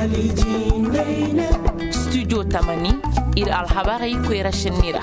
studio tamani ir alhabari kwera shenira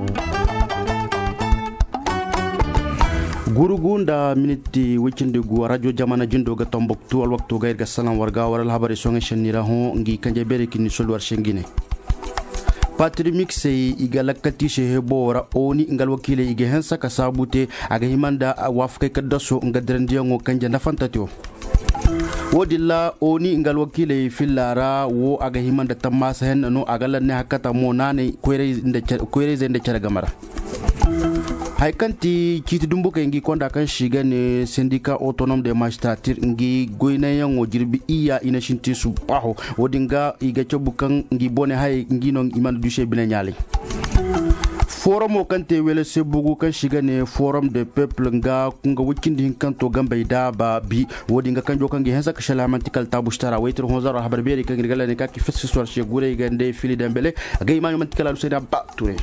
gurugunda miniti wikindi gu radio jamana jindo ga Tombouctou al waktu gair ga salam warga waral habari songa shenira ho ngi kanje bere kini solwar shengine Patrick Mixey igalakati shehebora oni ngal wakile ige hensa kasabute aga himanda wafke kadaso ngadrendiyango kanje nafantatio wodilla oni ngal wakile fillara wo aga himanda tamasa hen no agala ne hakata monane kwere zende charagamara haikanti kiti dumbuka ngi konda kan shiga ne syndicat autonome de magistrature ngi goyna yango jirbi iya ina shinti su paho wodinga iga chobukan ngi bone hay ngi non iman duche bile nyali forum o kante wele sebugu kan shiga ne forum de peuple nga kunga wikindi hinkanto gambay da ba bi wodinga kanjo kangi hensa kashala mantikal tabushtara waytir honzaro habarberi kan gala ne kaki fessiswar she gure gande fili dembele gay man mantikal alusayda ba touré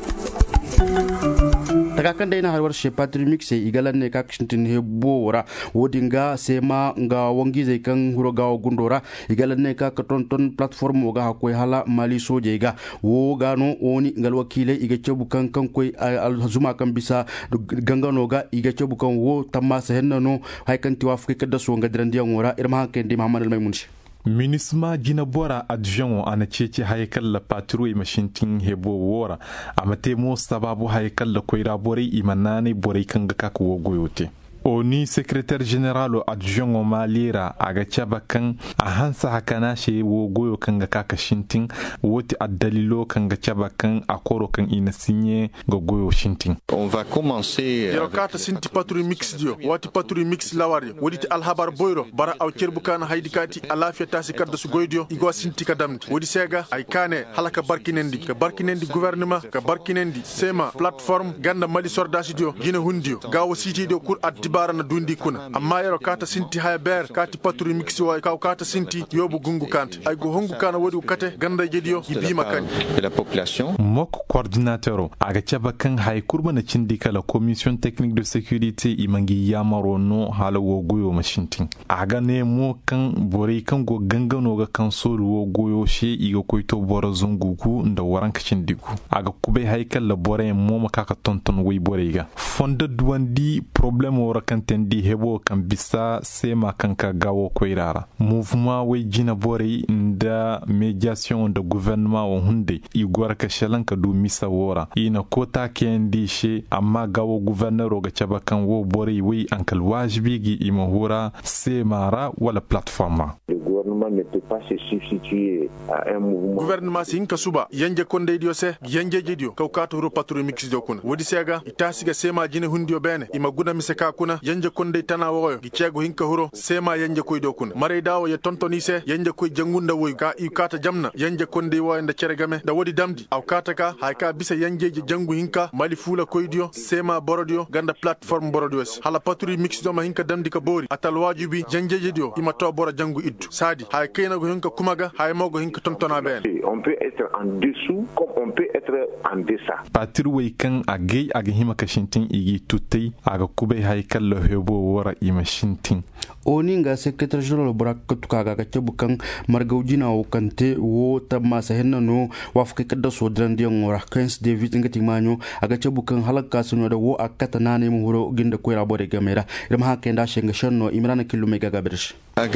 tagakan dai na harwar she Patrick Mixey igalan ne kakshintin hebora wodinga sema nga wangi zai kan huro gawo gundora igalan ne ka tonton platform ga hakoi hala mali soje ga wo gano oni ngal wakile iga cebukan kan koi alzuma kan bisa gangano ga iga cebukan wo tamasa hennano haikanti wa afrika da so nga drandiyan wora irma hankende Muhammad al-Maimunshi Minisma Gina Bora adjoint ana cece haikal la patrouille machintin hebo wora amate mo sababu haikal la koira bori imanane bori kanga kaku goyote oni secrétaire général adjoint o malira aga chabakan a hansa hakana she wo goyo kanga kaka shintin woti adalilo kanga chabakan akoro kan ina sinye go goyo shintin on va commencer kata sinti patrouille mix dio wati patrouille mix lawari wodi alhabar boyro bara aw cerbukana haydikati alafiya tasi kadda su goydio igo sinti kadamti wodi sega ay kane halaka barkinendi gouvernement ka barkinendi sema plateforme ganda mali sordasi dio gina hundio gawo siti dio kur barana dundi kuna amma yaro kata sinti haya ber kati paturi mixi wa kaw kata sinti yobu gungu kante ay go hongu kana wodi kate ganda jediyo yibima kan la population mok coordinateur aga chabakan hay kurbana cindika la commission technique de sécurité imangi yamaro no hala wo goyo machintin aga ne mo kan bore kan go gangano ga kan solu wo goyo she igo koyto boro zungugu nda waranka cindigu aga kube haykal la bore mo makaka tonton way bore ga fonda duwandi problème wora kantendi hebo kan bisa sema kanka gawo koirara mouvement way jina bore nda médiation de gouvernement o hunde igwar ka shalanka du misa wora ina kota kendi she amma gawo gouverneur ga chabakan wo bore way ankal wajibi gi imahura semara wala plateforme le gouvernement ne peut pas se substituer à un mouvement gouvernement sinka suba yanje konde dio se yanje jedio kawkato ro patrouille mix dio kuna wodi sega itasiga sema jine hundio bene ima guna miseka kuna yanje konde tana woyo gicego hinka huro sema yanje koy do kuna mare dawo ye tontoni se yanje koy jangunda woy ka i kata jamna yanje konde wo enda ceregame da wodi damdi aw kata ka hay ka bisa yanjeje jangu hinka mali fula koy dio sema borodio ganda plateforme borodio hala patrouille mix do ma hinka damdi ka bori atal wajibi janjeje dio ima to boro jangu iddu sadi hay kayna go hinka kumaga hay mogo hinka tontona ben on peut être en dessous comme on peut être en deçà patrouille kan agay aga hima kashintin igi tutay aga kubay haykal lo hebo wora imashintin oninga secrétaire général brakatu kaga ka cebukan margawjina o kante wo tamma sahenna no wafke kadda so drandi ngora 15 david ngati manyo aga cebukan halaka suno da wo akata nane mu huro ginda ko rabore gamera irma hakenda shenga shanno imrana kilume gaga bersh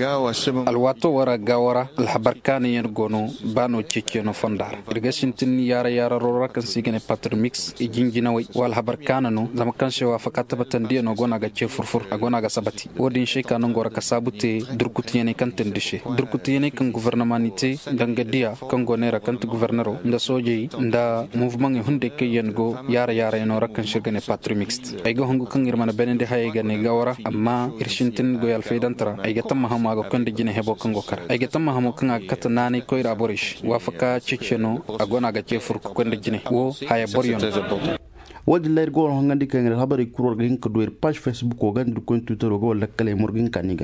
alwato wara gawara alhabarkani yergono bano ceceno fondar irgashintin yara rorakan sigene patrmix e jinjina way wal habarkana no zama kan shewa fakata batandi no gona ga cefurfur agona ga sabati wodin sheka no gora kasabute durkutiyene kan tendishe durkutiyene kan gouvernementité dangadia kan gonera kan gouverneur nda soje nda mouvement hunde ke yengo yara no rakan shegene patrmix ay go hongu kan irmana benende hayga ne gawara amma irshintin go yal faydantra ay gatam hama go konde jine hebo kango kar ay gatam hamo kan kata nani koira borish wafaka ciceno agona ga cefur ko konde jine wo haya boryon wadi lair go ngandi kan habari kuror gin ko doer page facebook o gandu ko twitter go wala kale morgin kaniga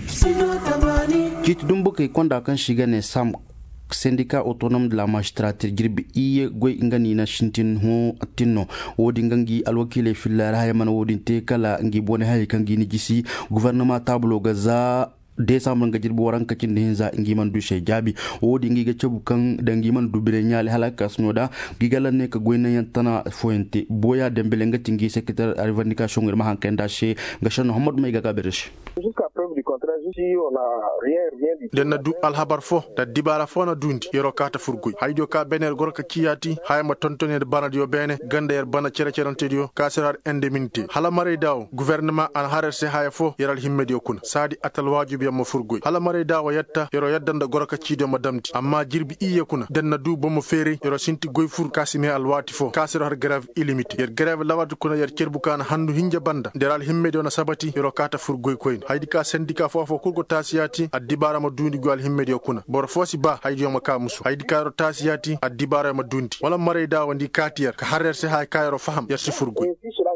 kit dumbo ke konda kan shiga ne sam syndicat autonome de la magistrature girbi iye goy ngani na shintin ho atinno wodi ngangi alwakile fillara hayman wodi te kala ngi bone hay kangi ni gisi gouvernement tablo gaza décembre nga jirbi waran kacin da hinza ngiman du shay jabi wodi ngi ga cebu kan da ngiman du bire nyaali halaka snoda gigalan ne ka goyna yantana foyente boya dembele ngati ngi secrétaire à revendication ngir ma hankenda she ga shan Muhammad may ga gaberish jusqu'à preuve du contraire si on a rien dit den du alhabar fo da dibara fo na dundi yero kata furguy haydo ka bener gorka kiyati hayma tontone de bana dio bene ganda yer bana cere cerante dio kasirar indemnité hala mare daw gouvernement an harse haya fo yeral himmedio kun sadi atal wajibi yam furguy hala mare daw yatta yero yaddanda gorka ciido madamti amma jirbi iye kuna den du bomo fere yero sinti goy fur kasime alwati fo kasirar grave illimité yer grave lawatu kuna yer cerbu kana handu hinja banda deral himmedio na sabati yero kata furguy koyin haydi ka syndicat fo kurgo tasiyati addibara ma dundi gwal himmedio kuna bor fosi ba haydi yoma ka musu haydi karo tasiyati addibara ma dundi wala mare daw ndi katiyar ka harerse hay kayro faham yer si furguy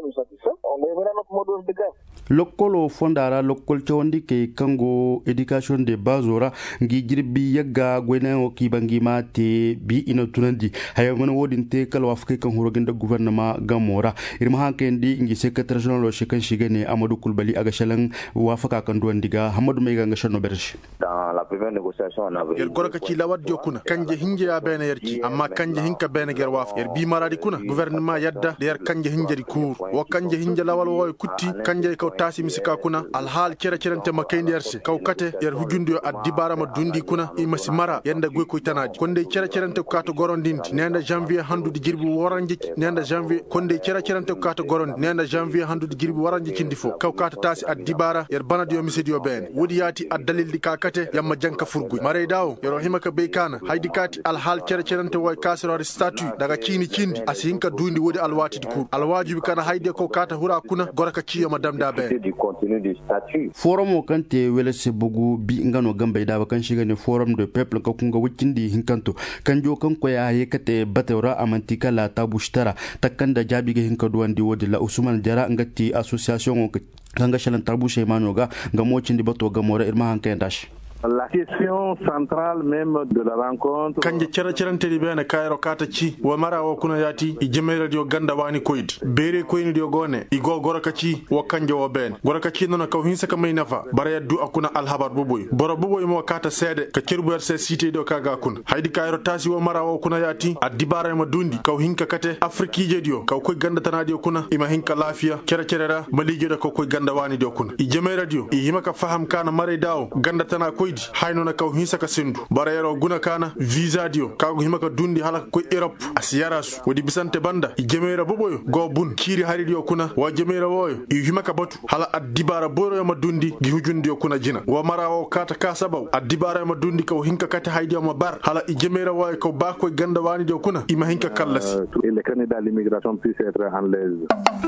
lokolo fondara lokol chondi ke kango education de bazora ngi jirbi yaga gwena o kibangi mate bi ina tunandi hayo ngona wodin te kala wafke kan horogen da gouvernement gamora irma hankendi ngi secrétaire général shekan shigane Amadou Kulbali aga shalan wafaka kan duwandiga Hamadou Mega nga shano bershi dans la première négociation on avait yer goraka ci lawat jokuna kanje hinje ya bene yerci amma kanje hinka bene ger waf yer bi maradi kuna gouvernement yadda der kanje hinje di cour wo kanje hinje lawal wo kutti kanje ko tasi misika kuna alhal kera kerante makende yerse kaw kate yer hujundu addibara ma dundi kuna imasi mara yanda goy ko tanaji konde kera kerante ko kato gorondindi nenda janvier handude jirbi waranje nenda janvier konde kera kerante ko kato gorondi nenda janvier handude jirbi waranje cindi fo kaw kata tasi addibara yer banadio misidio ben wodi yati addalil di kakate yamma janka furguy mare daw yero himaka beykana haydi kati alhal kera kerante way kasirori statut daga cini cindi asinka dundi wodi alwati di kur alwajibi kana hayde ko kata hura kuna goraka ciyo madam da ben du contenu du statut forum o kante wele se bugu bi ngano gambay da kan shiga ne forum de peuple ka kunga wikindi hinkanto kanjo kan ko ya yekate batewra amantika la tabushtara takanda jabi ga hinka duwandi wodi la Usman Jara ngati association o kanga shalan tabushe manoga ngamo di bato gamora irma hankendash la question centrale même de la rencontre kanje cerante di bene kayro kata ci wo mara wo kuna yati i jemere dio ganda wani koydi bere koyni dio gone i go goraka ci wo kanje wo ben goraka ci non ka hinsa ka may nafa bara yaddu akuna alhabar buboy boro buboy mo kata sede ka cerbu RC cité do kaga kun haydi kayro tasi wo mara wo kuna yati addibara ma dundi ka hinka kate afriki je dio ka koy ganda tanadi kuna ima hinka lafiya cerera malije do ko koy ganda wani dio kuna i jemere dio i himaka faham kana mare daw ganda tana koy hayno na kaw hinsa ka sendu barayero guna kana visa dio kago himaka dundi hala ko Europe asiyarasu wodi bisante banda i jemera boboyo go bun kiri hari dio kuna wa jemera woyo i himaka batu hala addibara boro ma dundi gi hujundi kuna jina wa marawo kata ka sabaw addibara ma dundi kaw hinka kata haydi ma bar hala i jemera woyo ko ba ko ganda wani dio kuna i ma hinka kallas les candidats à l'immigration puissent être en l'aise.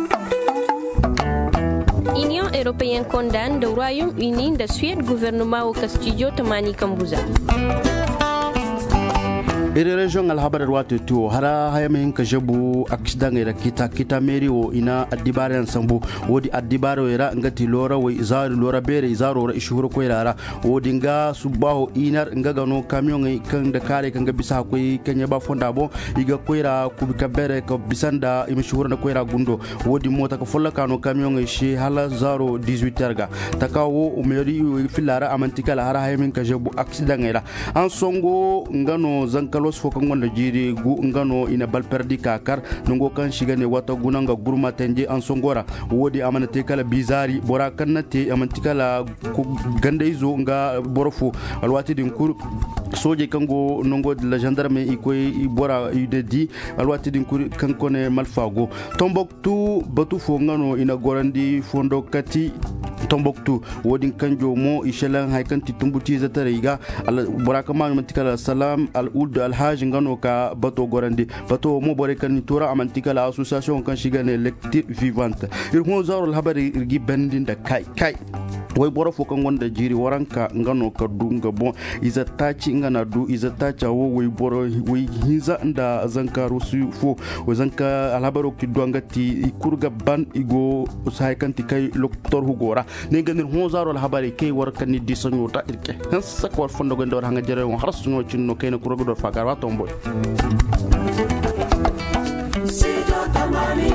Union européenne condamne le Royaume-Uni de Suède gouvernement au Castillo Tamani Kambuza. ere region alhabar watu tu hara hayame hinka jabu accident era kita meri o ina addibare ensemble wodi addibare era ngati lora wo izaru lora bere izaru ra ishuru ko era wodi nga subaho inar ngaga no camion kan da kare kan ga bisa ko kenya ba fonda bo iga ko era ku ka bere ko bisanda imishuru na ko era gundo wodi mota ko folla kano camion shi hala 018 ga takawo umeri filara amantika la hara hayame hinka jabu accident era an songo ngano zankalo los fo kan wanda jiri gu ngano ina bal perdi kakar nungo kan shiga ne wata gunanga gurma tanje an songora wodi amana te kala bizari bora kannate amanti kala gande izo nga borofu alwati din kur soje kango nongo la gendarme ikoy bora udedi alwati din kur kankone malfago Tombouctou batu fo ngano ina gorandi fondo kati Tombouctou wodi kanjo mo ishelan haykanti tumbuti zatariga al boraka ma mantikala salam al uld al haj ngano ka bato gorandi bato mo bore kan tora amantikala association kan shigane lecture vivante il mo zarul habari irgi bendin da kai way boro fo kan wonda jiri waranka ngano ka dunga bon iza tachi ngana du iza tacha wo way boro way hinza nda zankaru su fo zanka alhabaro ki dongati kurga ban igo saykanti kay doktor hugora ne ganir ho zarul habari kay warkan ni disonyo ta irke han sakwar fondo gondor hanga jere on harsuno cinno kayna kurgo do fagar wa tomboy